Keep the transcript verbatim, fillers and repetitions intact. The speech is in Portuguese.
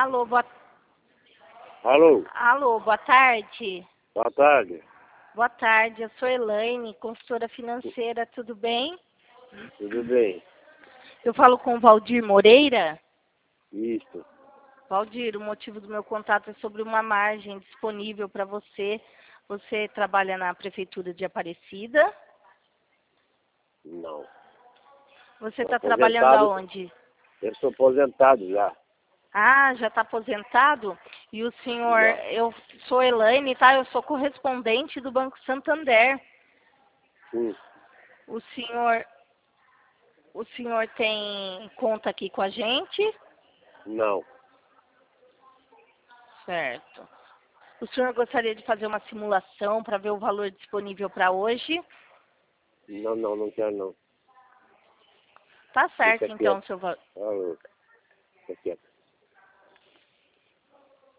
Alô, boa... Alô, Alô, boa tarde. boa tarde. Boa tarde, eu sou Elaine, consultora financeira, tudo bem? Tudo bem? Eu falo com o Valdir Moreira. Isso. Valdir, o motivo do meu contato é sobre uma margem disponível para você. Você trabalha na Prefeitura de Aparecida? Não. Você Tô está trabalhando aposentado. aonde? Eu sou aposentado já. Ah, já está aposentado? E o senhor, Já. eu sou Elaine, tá? Eu sou correspondente do Banco Santander. Sim. O senhor, o senhor tem conta aqui com a gente? Não. Certo. O senhor gostaria de fazer uma simulação para ver o valor disponível para hoje? Não, não, não quero não. Tá certo, Fica então, quieto. seu Valdir. Alô. Fica quieto.